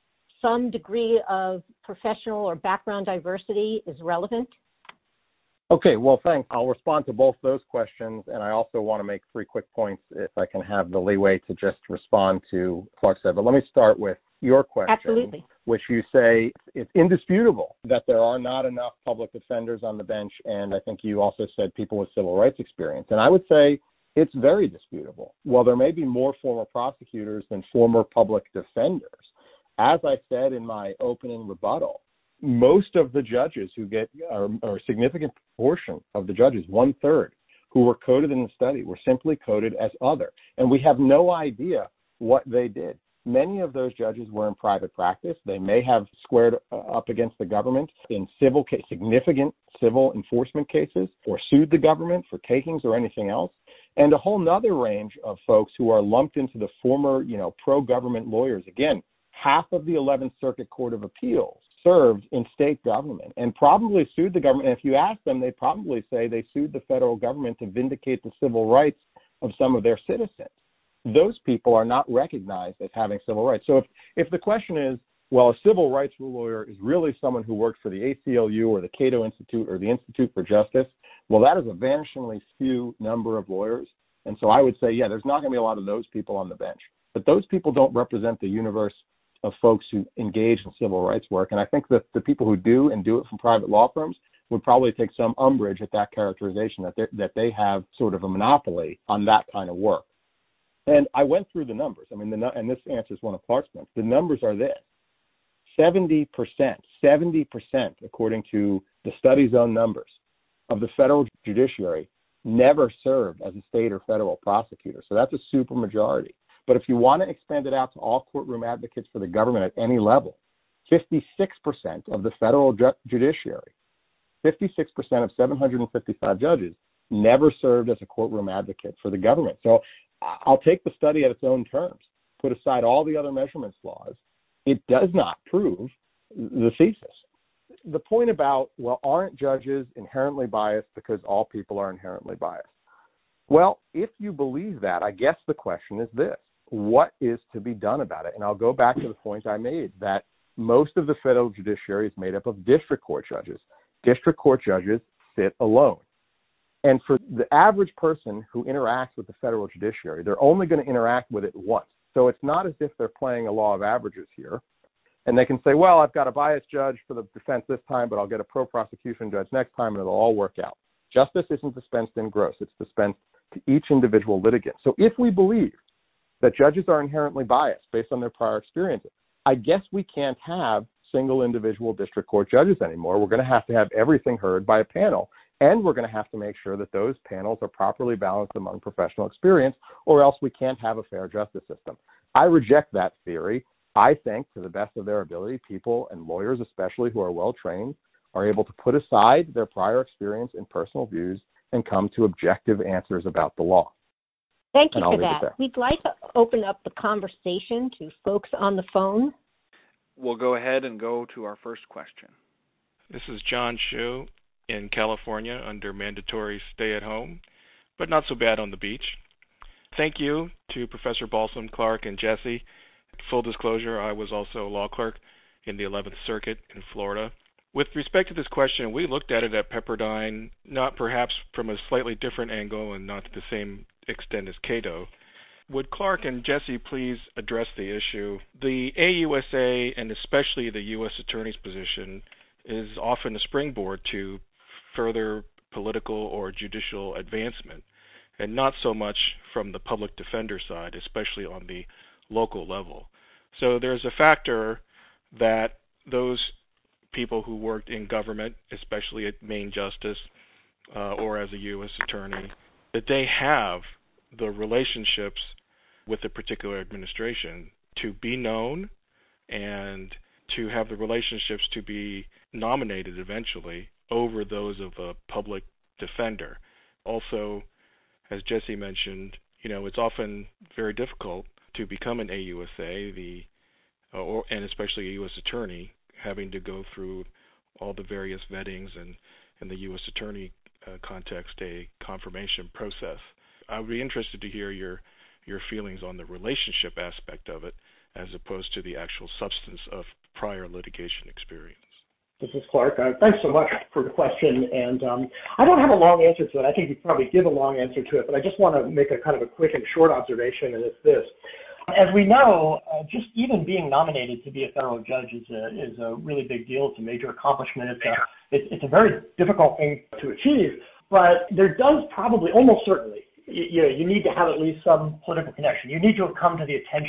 some degree of professional or background diversity is relevant? Okay, well, thanks. I'll respond to both those questions, and I also want to make 3 quick points if I can have the leeway to just respond to Clark said. But let me start with your question, Absolutely. Which you say it's indisputable that there are not enough public defenders on the bench, and I think you also said people with civil rights experience. And I would say it's very disputable. While there may be more former prosecutors than former public defenders, as I said in my opening rebuttal, most of the judges who get, or a significant portion of the judges, 1/3, who were coded in the study were simply coded as other. And we have no idea what they did. Many of those judges were in private practice. They may have squared up against the government in significant civil enforcement cases, or sued the government for takings or anything else. And a whole nother range of folks who are lumped into the former, pro-government lawyers. Again, half of the 11th Circuit Court of Appeals served in state government and probably sued the government. And if you ask them, they probably say they sued the federal government to vindicate the civil rights of some of their citizens. Those people are not recognized as having civil rights. So if the question is, well, a civil rights lawyer is really someone who worked for the ACLU or the Cato Institute or the Institute for Justice, well, that is a vanishingly few number of lawyers. And so I would say, yeah, there's not going to be a lot of those people on the bench. But those people don't represent the universe of folks who engage in civil rights work. And I think that the people who do and do it from private law firms would probably take some umbrage at that characterization, that they have sort of a monopoly on that kind of work. And I went through the numbers. I mean, and this answers one of Clark's points. The numbers are this: 70%, according to the study's own numbers, of the federal judiciary never served as a state or federal prosecutor. So that's a supermajority. But if you want to expand it out to all courtroom advocates for the government at any level, 56% of the federal judiciary, 56% of 755 judges, never served as a courtroom advocate for the government. So I'll take the study at its own terms, put aside all the other measurement flaws. It does not prove the thesis. The point about, well, aren't judges inherently biased because all people are inherently biased? Well, if you believe that, I guess the question is this: what is to be done about it? And I'll go back to the point I made, that most of the federal judiciary is made up of district court judges. District court judges sit alone. And for the average person who interacts with the federal judiciary, they're only going to interact with it once. So it's not as if they're playing a law of averages here. And they can say, well, I've got a biased judge for the defense this time, but I'll get a pro-prosecution judge next time, and it'll all work out. Justice isn't dispensed in gross. It's dispensed to each individual litigant. So if we believe that judges are inherently biased based on their prior experiences, I guess we can't have single individual district court judges anymore. We're going to have everything heard by a panel. And we're going to have to make sure that those panels are properly balanced among professional experience, or else we can't have a fair justice system. I reject that theory. I think, to the best of their ability, people, and lawyers especially who are well-trained, are able to put aside their prior experience and personal views and come to objective answers about the law. Thank you for that. We'd like to open up the conversation to folks on the phone. We'll go ahead and go to our first question. This is John Shu in California under mandatory stay-at-home, but not so bad on the beach. Thank you to Professor Balsam, Clark, and Jesse. Full disclosure, I was also a law clerk in the 11th Circuit in Florida. With respect to this question, we looked at it at Pepperdine, not perhaps from a slightly different angle and not to the same extent as Cato. Would Clark and Jesse please address the issue? The AUSA, and especially the U.S. Attorney's position, is often a springboard to further political or judicial advancement, and not so much from the public defender side, especially on the local level. So there's a factor that those people who worked in government, especially at Main Justice or as a U.S. attorney, that they have the relationships with a particular administration to be known and to have the relationships to be nominated eventually over those of a public defender. Also, as Jesse mentioned, it's often very difficult to become an AUSA, and especially a U.S. attorney, having to go through all the various vettings and in the U.S. attorney context, a confirmation process. I would be interested to hear your feelings on the relationship aspect of it, as opposed to the actual substance of prior litigation experience. This is Clark. Thanks so much for the question. And I don't have a long answer to it. I think you probably give a long answer to it, but I just want to make a kind of a quick and short observation, and it's this. As we know, just even being nominated to be a federal judge is a really big deal. It's a major accomplishment. It's a very difficult thing to achieve, but there does probably, almost certainly, you need to have at least some political connection. You need to have come to the attention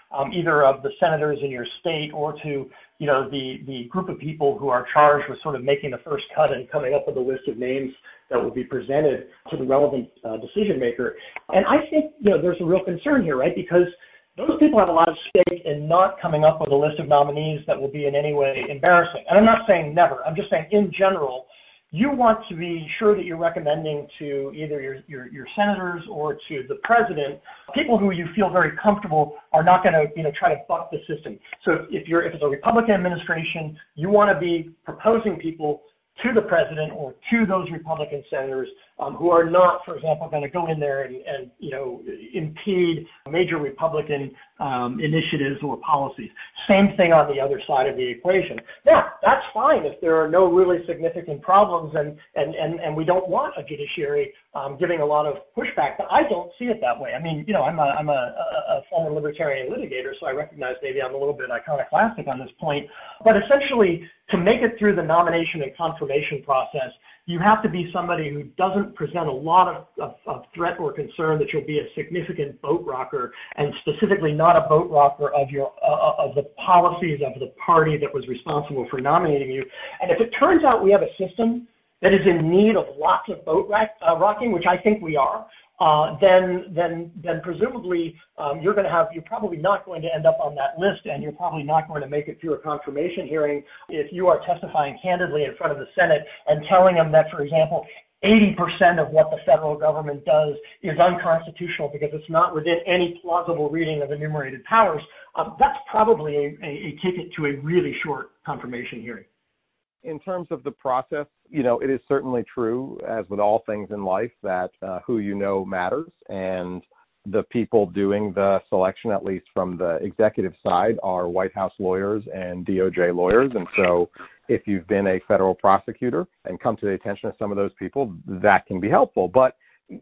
either of the senators in your state or to, the group of people who are charged with sort of making the first cut and coming up with a list of names that will be presented to the relevant decision maker. And I think, there's a real concern here, right? Because those people have a lot of stake in not coming up with a list of nominees that will be in any way embarrassing. And I'm not saying never. I'm just saying in general, you want to be sure that you're recommending to either your senators or to the president people who you feel very comfortable are not going to try to buck the system. So if it's a Republican administration, you want to be proposing people to the president or to those Republican senators who are not, for example, going to go in there and impede major Republican initiatives or policies. Same thing on the other side of the equation. Now, that's fine if there are no really significant problems and we don't want a judiciary giving a lot of pushback, but I don't see it that way. I mean, I'm a former libertarian litigator, so I recognize maybe I'm a little bit iconoclastic on this point, but essentially to make it through the nomination and confirmation process, you have to be somebody who doesn't present a lot of threat or concern that you'll be a significant boat rocker, and specifically not a boat rocker of the policies of the party that was responsible for nominating you. And if it turns out we have a system that is in need of lots of boat rocking, which I think we are, then presumably you're probably not going to end up on that list, and you're probably not going to make it through a confirmation hearing if you are testifying candidly in front of the Senate and telling them that, for example, 80% of what the federal government does is unconstitutional because it's not within any plausible reading of enumerated powers. That's probably a ticket to a really short confirmation hearing. In terms of the process, it is certainly true, as with all things in life, that who you know matters. And the people doing the selection, at least from the executive side, are White House lawyers and DOJ lawyers. And so if you've been a federal prosecutor and come to the attention of some of those people, that can be helpful. But,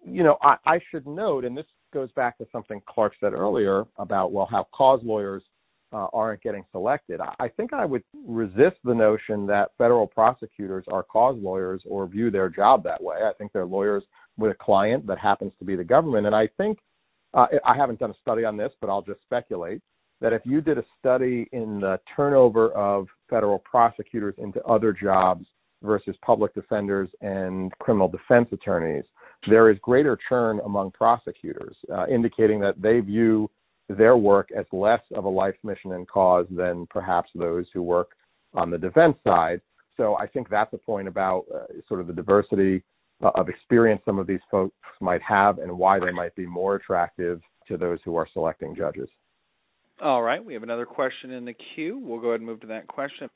I should note, and this goes back to something Clark said earlier about, how cause lawyers aren't getting selected. I think I would resist the notion that federal prosecutors are cause lawyers or view their job that way. I think they're lawyers with a client that happens to be the government. And I think, I haven't done a study on this, but I'll just speculate that if you did a study in the turnover of federal prosecutors into other jobs versus public defenders and criminal defense attorneys, there is greater churn among prosecutors, indicating that they view their work as less of a life mission and cause than perhaps those who work on the defense side. So I think that's a point about sort of the diversity of experience some of these folks might have and why they might be more attractive to those who are selecting judges. All right. We have another question in the queue. We'll go ahead and move to that question.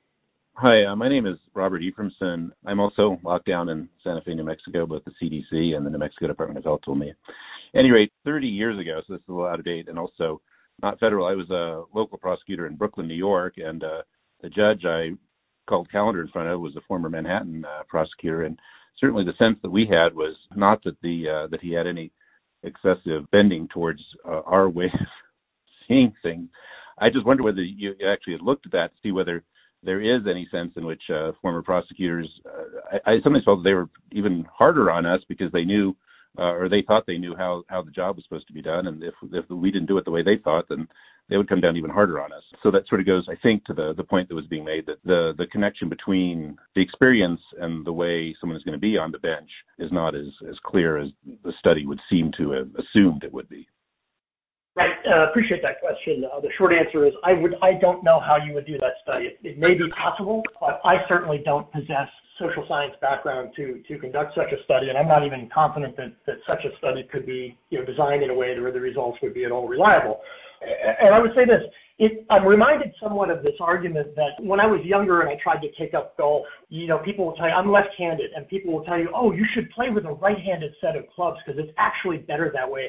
Hi, my name is Robert Ephraimson. I'm also locked down in Santa Fe, New Mexico. Both the CDC and the New Mexico Department of Health told me. At any rate, 30 years ago, so this is a little out of date, and also not federal. I was a local prosecutor in Brooklyn, New York, and the judge I called calendar in front of was a former Manhattan prosecutor, and certainly the sense that we had was not that that he had any excessive bending towards our way of seeing things. I just wonder whether you actually had looked at that to see whether there is any sense in which former prosecutors, I sometimes felt that they were even harder on us because they knew or they thought they knew how the job was supposed to be done, and if we didn't do it the way they thought, then they would come down even harder on us. So that sort of goes, I think, to the point that was being made, that the connection between the experience and the way someone is going to be on the bench is not as clear as the study would seem to have assumed it would be. Right. Appreciate that question. The short answer is I don't know how you would do that study. It may be possible, but I certainly don't possess social science background to conduct such a study, and I'm not even confident that such a study could be designed in a way where the results would be at all reliable. And I would say this, I'm reminded somewhat of this argument that when I was younger and I tried to take up golf, people will tell you, I'm left-handed, and people will tell you, oh, you should play with a right-handed set of clubs because it's actually better that way.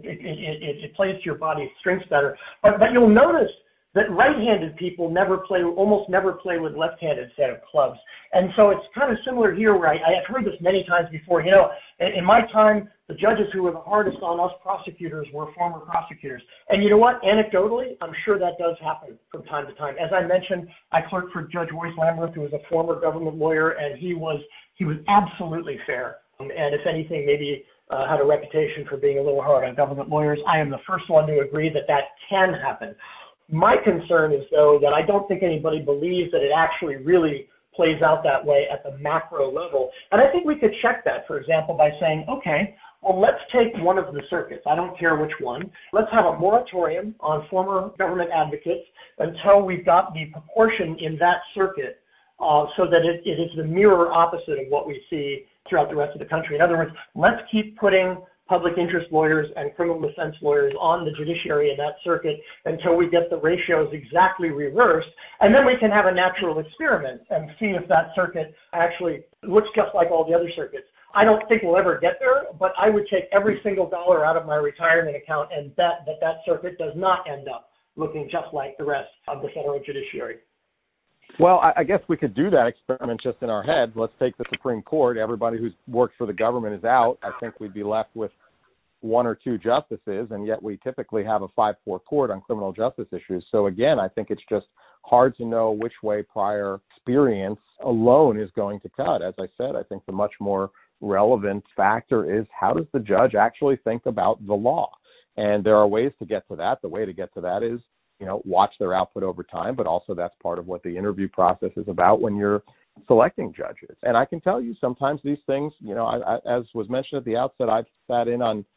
It plays to your body's strengths better. But you'll notice that right-handed people almost never play with left-handed set of clubs. And so it's kind of similar here where I have heard this many times before. In my time, the judges who were the hardest on us prosecutors were former prosecutors. And you know what? Anecdotally, I'm sure that does happen from time to time. As I mentioned, I clerked for Judge Royce Lamberth, who was a former government lawyer, and he was absolutely fair. And if anything, maybe had a reputation for being a little hard on government lawyers. I am the first one to agree that that can happen. My concern is, though, that I don't think anybody believes that it actually really plays out that way at the macro level. And I think we could check that, for example, by saying, okay, well, let's take one of the circuits. I don't care which one. Let's have a moratorium on former government advocates until we've got the proportion in that circuit so that it is the mirror opposite of what we see throughout the rest of the country. In other words, let's keep putting public interest lawyers and criminal defense lawyers on the judiciary in that circuit until we get the ratios exactly reversed. And then we can have a natural experiment and see if that circuit actually looks just like all the other circuits. I don't think we'll ever get there, but I would take every single dollar out of my retirement account and bet that that circuit does not end up looking just like the rest of the federal judiciary. Well, I guess we could do that experiment just in our heads. Let's take the Supreme Court. Everybody who's worked for the government is out. I think we'd be left with one or two justices, and yet we typically have a 5-4 court on criminal justice issues. So again, I think it's just hard to know which way prior experience alone is going to cut. As I said, I think the much more relevant factor is how does the judge actually think about the law? And there are ways to get to that. The way to get to that is, watch their output over time, but also that's part of what the interview process is about when you're selecting judges. And I can tell you sometimes these things, as was mentioned at the outset, I've sat in on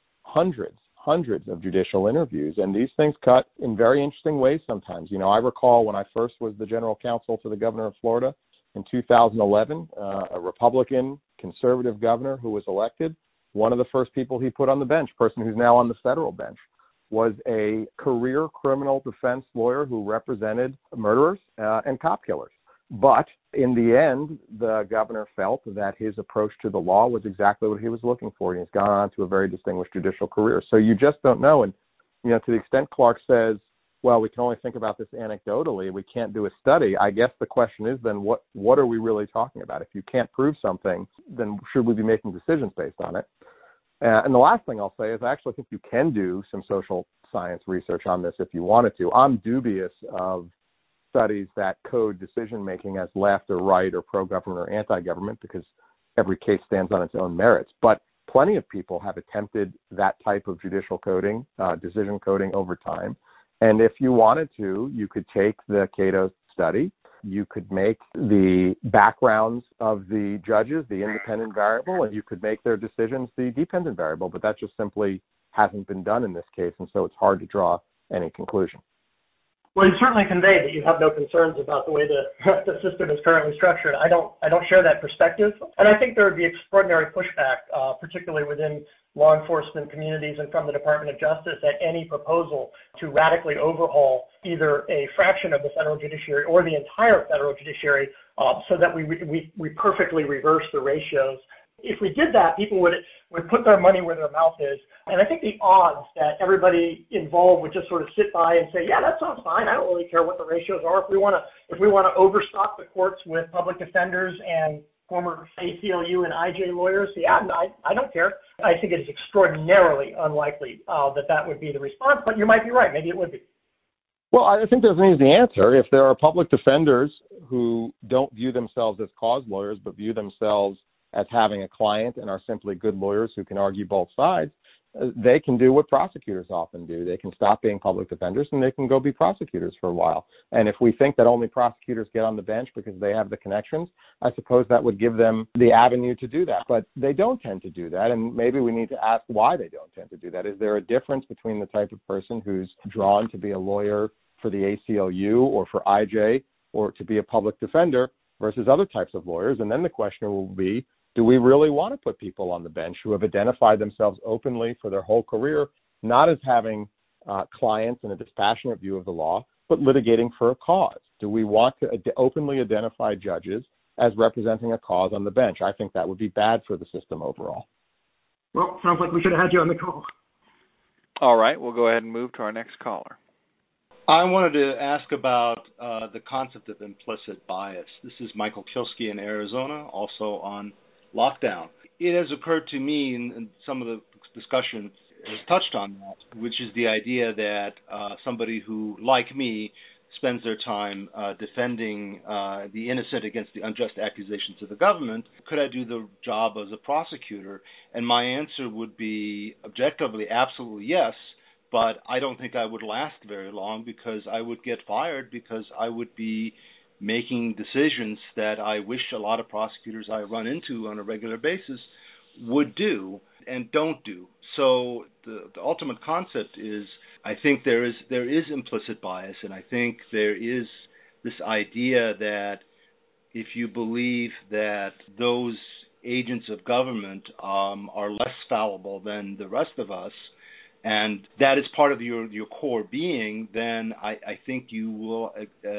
hundreds of judicial interviews, and these things cut in very interesting ways sometimes. I recall when I first was the general counsel to the governor of Florida in 2011, a Republican conservative governor who was elected, one of the first people he put on the bench, person who's now on the federal bench, was a career criminal defense lawyer who represented murderers and cop killers. But in the end, the governor felt that his approach to the law was exactly what he was looking for. He's gone on to a very distinguished judicial career. So you just don't know. And, to the extent Clark says, well, we can only think about this anecdotally, we can't do a study, I guess the question is then what are we really talking about? If you can't prove something, then should we be making decisions based on it? And the last thing I'll say is I actually think you can do some social science research on this if you wanted to. I'm dubious of studies that code decision-making as left or right or pro-government or anti-government because every case stands on its own merits. But plenty of people have attempted that type of judicial coding, decision coding over time. And if you wanted to, you could take the Cato study. You could make the backgrounds of the judges the independent variable, and you could make their decisions the dependent variable, but that just simply hasn't been done in this case, and so it's hard to draw any conclusion. Well, you certainly conveyed that you have no concerns about the way the system is currently structured. I don't share that perspective, and I think there would be extraordinary pushback, particularly within law enforcement communities and from the Department of Justice at any proposal to radically overhaul either a fraction of the federal judiciary or the entire federal judiciary so that we perfectly reverse the ratios. If we did that, people would put their money where their mouth is. And I think the odds that everybody involved would just sort of sit by and say, yeah, that sounds fine. I don't really care what the ratios are. If we want to overstock the courts with public defenders and former ACLU and IJ lawyers, yeah, I don't care. I think it is extraordinarily unlikely that would be the response, but you might be right. Maybe it would be. Well, I think there's an easy answer. If there are public defenders who don't view themselves as cause lawyers, but view themselves as having a client and are simply good lawyers who can argue both sides, they can do what prosecutors often do. They can stop being public defenders and they can go be prosecutors for a while. And if we think that only prosecutors get on the bench because they have the connections, I suppose that would give them the avenue to do that. But they don't tend to do that, and maybe we need to ask why they don't tend to do that. Is there a difference between the type of person who's drawn to be a lawyer for the ACLU or for IJ or to be a public defender versus other types of lawyers? And then the question will be, do we really want to put people on the bench who have identified themselves openly for their whole career, not as having clients and a dispassionate view of the law, but litigating for a cause? Do we want to openly identify judges as representing a cause on the bench? I think that would be bad for the system overall. Well, sounds like we should have had you on the call. All right, we'll go ahead and move to our next caller. I wanted to ask about the concept of implicit bias. This is Michael Kilsky in Arizona, also on lockdown. It has occurred to me in some of the discussion has touched on that, which is the idea that somebody who, like me, spends their time defending the innocent against the unjust accusations of the government, could I do the job as a prosecutor? And my answer would be objectively, absolutely yes, but I don't think I would last very long because I would get fired because I would be making decisions that I wish a lot of prosecutors I run into on a regular basis would do and don't do. So the ultimate concept is, I think there is implicit bias, and I think there is this idea that if you believe that those agents of government are less fallible than the rest of us, and that is part of your core being, then I think you will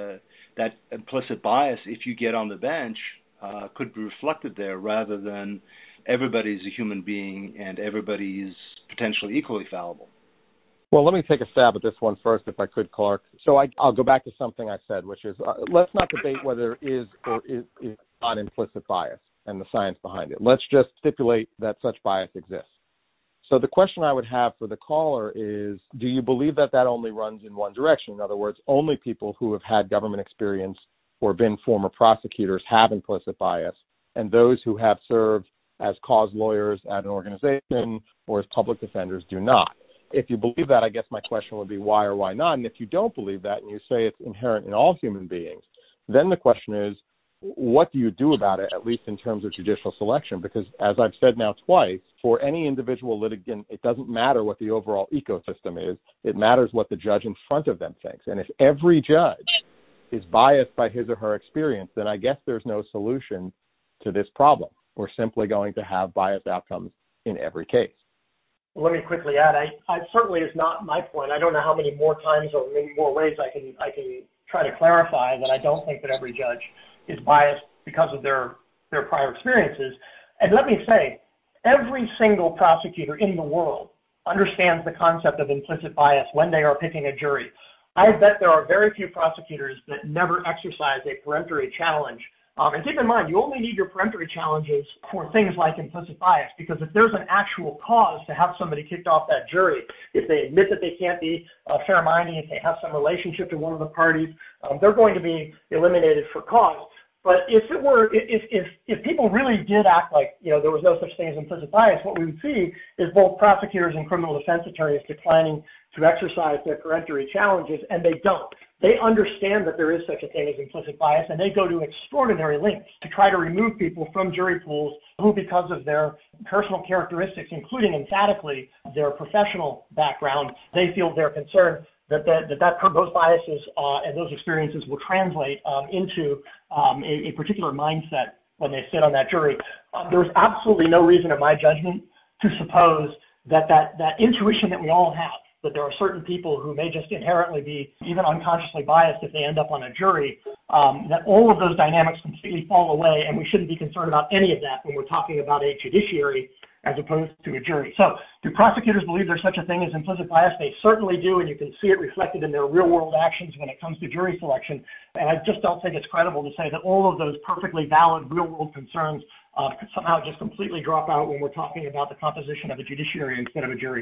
that implicit bias, if you get on the bench, could be reflected there rather than everybody's a human being and everybody's potentially equally fallible. Well, let me take a stab at this one first, if I could, Clark. So I'll go back to something I said, which is let's not debate whether there is or is not implicit bias and the science behind it. Let's just stipulate that such bias exists. So the question I would have for the caller is, do you believe that only runs in one direction? In other words, only people who have had government experience or been former prosecutors have implicit bias, and those who have served as cause lawyers at an organization or as public defenders do not? If you believe that, I guess my question would be why or why not? And if you don't believe that and you say it's inherent in all human beings, then the question is, what do you do about it, at least in terms of judicial selection? Because as I've said now twice, for any individual litigant, it doesn't matter what the overall ecosystem is. It matters what the judge in front of them thinks. And if every judge is biased by his or her experience, then I guess there's no solution to this problem. We're simply going to have biased outcomes in every case. Let me quickly add, I certainly is not my point. I don't know how many more times or many more ways I can try to clarify that I don't think that every judge is biased because of their prior experiences. And let me say, every single prosecutor in the world understands the concept of implicit bias when they are picking a jury. I bet there are very few prosecutors that never exercise a peremptory challenge. And keep in mind, you only need your peremptory challenges for things like implicit bias, because if there's an actual cause to have somebody kicked off that jury, if they admit that they can't be fair-minded, if they have some relationship to one of the parties, they're going to be eliminated for cause. But if people really did act like, there was no such thing as implicit bias, what we would see is both prosecutors and criminal defense attorneys declining to exercise their peremptory challenges, and they don't. They understand that there is such a thing as implicit bias, and they go to extraordinary lengths to try to remove people from jury pools who, because of their personal characteristics, including emphatically their professional background, they feel they're concerned that those biases and those experiences will translate into a particular mindset when they sit on that jury. There's absolutely no reason, in my judgment, to suppose that intuition that we all have, that there are certain people who may just inherently be even unconsciously biased if they end up on a jury, that all of those dynamics completely fall away, and we shouldn't be concerned about any of that when we're talking about a judiciary as opposed to a jury. So do prosecutors believe there's such a thing as implicit bias? They certainly do, and you can see it reflected in their real-world actions when it comes to jury selection. And I just don't think it's credible to say that all of those perfectly valid real-world concerns somehow just completely drop out when we're talking about the composition of a judiciary instead of a jury.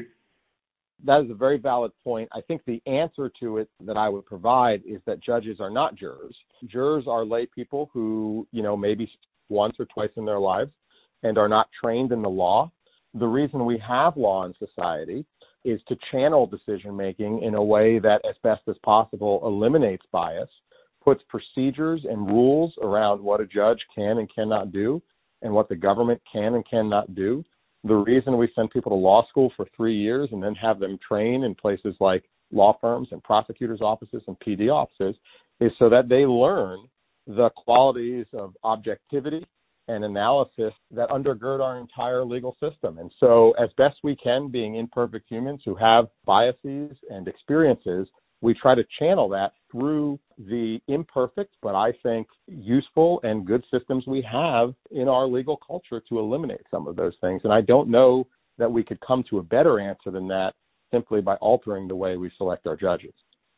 That is a very valid point. I think the answer to it that I would provide is that judges are not jurors. Jurors are lay people who, maybe once or twice in their lives and are not trained in the law. The reason we have law in society is to channel decision-making in a way that, as best as possible, eliminates bias, puts procedures and rules around what a judge can and cannot do and what the government can and cannot do. The reason we send people to law school for 3 years and then have them train in places like law firms and prosecutors' offices and PD offices is so that they learn the qualities of objectivity and analysis that undergird our entire legal system. And so, as best we can, being imperfect humans who have biases and experiences, we try to channel that through the imperfect, but I think useful and good systems we have in our legal culture to eliminate some of those things. And I don't know that we could come to a better answer than that simply by altering the way we select our judges.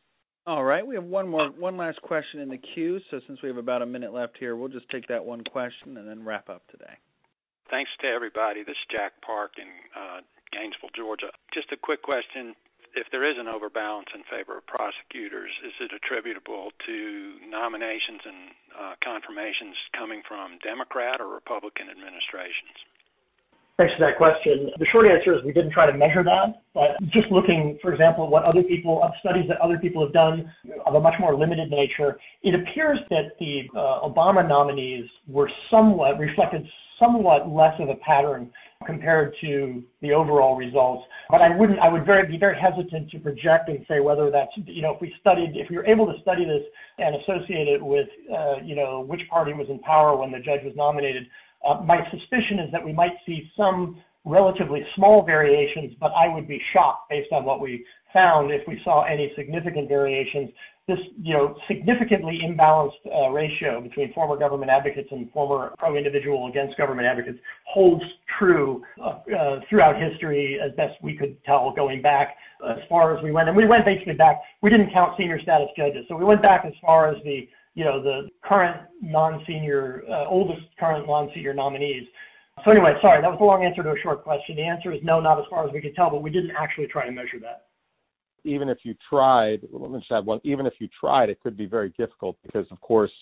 All right, we have one last question in the queue. So since we have about a minute left here, we'll just take that one question and then wrap up today. Thanks to everybody. This is Jack Park in Gainesville, Georgia. Just a quick question. if there is an overbalance in favor of prosecutors, is it attributable to nominations and confirmations coming from Democrat or Republican administrations? Thanks for that question. The short answer is we didn't try to measure that, but just looking, for example, at what studies that other people have done of a much more limited nature, it appears that the Obama nominees reflected somewhat less of a pattern compared to the overall results. But I would be very hesitant to project and say whether that's, if we were able to study this and associate it with, which party was in power when the judge was nominated. My suspicion is that we might see some relatively small variations, but I would be shocked based on what we found if we saw any significant variations. This, significantly imbalanced ratio between former government advocates and former pro-individual against government advocates holds true throughout history as best we could tell going back as far as we went. And we went basically back. We didn't count senior status judges. So we went back as far as the current non-senior, oldest current non-senior nominees. So anyway, sorry, that was a long answer to a short question. The answer is no, not as far as we could tell, but we didn't actually try to measure that. Even if you tried, let me just add one, even if you tried, it could be very difficult because, of course,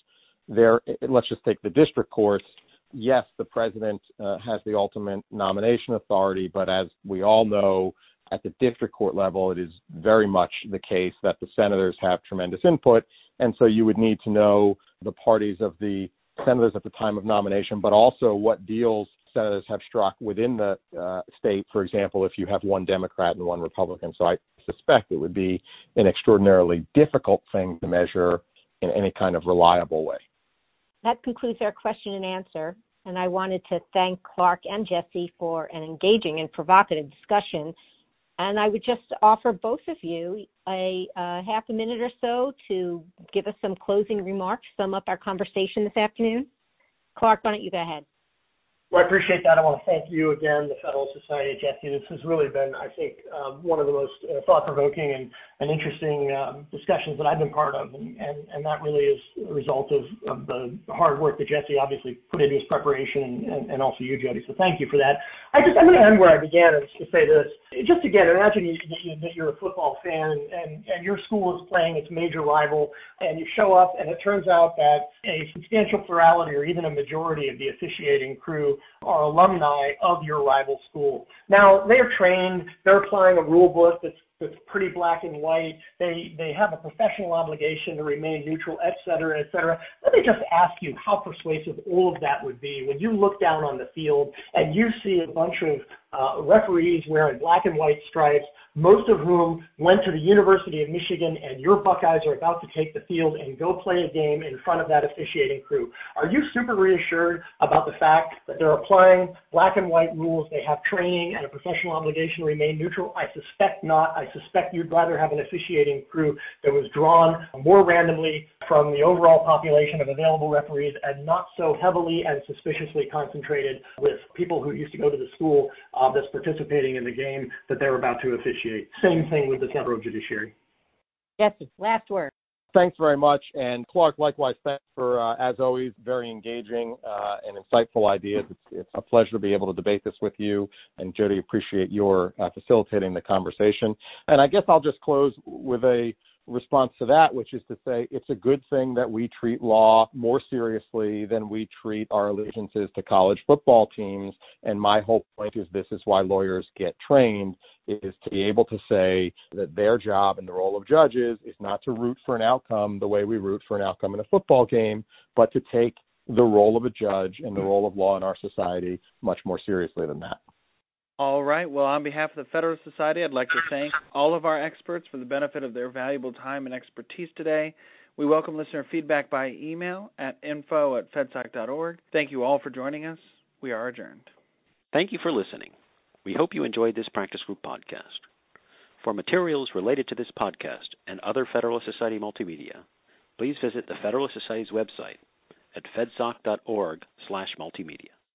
let's just take the district courts. Yes, the president has the ultimate nomination authority, but as we all know, at the district court level, it is very much the case that the senators have tremendous input, and so you would need to know the parties of the senators at the time of nomination, but also what deals senators have struck within the state, for example, if you have one Democrat and one Republican. So I suspect it would be an extraordinarily difficult thing to measure in any kind of reliable way. That concludes our question and answer, and I wanted to thank Clark and Jesse for an engaging and provocative discussion. And I would just offer both of you a half a minute or so to give us some closing remarks, sum up our conversation this afternoon. Clark, why don't you go ahead? Well, I appreciate that. I want to thank you again, the Federalist Society, Jesse. This has really been, I think, one of the most thought-provoking and interesting discussions that I've been part of, and that really is a result of the hard work that Jesse obviously put into his preparation, and also you, Jody. So thank you for that. I'm going to end where I began and to say this. Just again, imagine that you're a football fan and your school is playing its major rival, and you show up, and it turns out that a substantial plurality or even a majority of the officiating crew are alumni of your rival school. Now, they are trained, they're applying a rule book that's pretty black and white. They have a professional obligation to remain neutral, et cetera, et cetera. Let me just ask you how persuasive all of that would be when you look down on the field and you see a bunch of referees wearing black and white stripes, most of whom went to the University of Michigan, and your Buckeyes are about to take the field and go play a game in front of that officiating crew. Are you super reassured about the fact that they're applying black and white rules, they have training and a professional obligation to remain neutral? I suspect not. I suspect you'd rather have an officiating crew that was drawn more randomly from the overall population of available referees and not so heavily and suspiciously concentrated with people who used to go to the school that's participating in the game that they're about to officiate. Same thing with the federal judiciary. Jesse, last word. Thanks very much. And Clark, likewise, thanks for, as always, very engaging and insightful ideas. It's a pleasure to be able to debate this with you. And Jody, appreciate your facilitating the conversation. And I guess I'll just close with a response to that, which is to say it's a good thing that we treat law more seriously than we treat our allegiances to college football teams. And my whole point is this is why lawyers get trained, is to be able to say that their job and the role of judges is not to root for an outcome the way we root for an outcome in a football game, but to take the role of a judge and the role of law in our society much more seriously than that. All right. Well, on behalf of the Federalist Society, I'd like to thank all of our experts for the benefit of their valuable time and expertise today. We welcome listener feedback by email at info@fedsoc.org. Thank you all for joining us. We are adjourned. Thank you for listening. We hope you enjoyed this practice group podcast. For materials related to this podcast and other Federalist Society multimedia, please visit the Federalist Society's website at fedsoc.org/multimedia.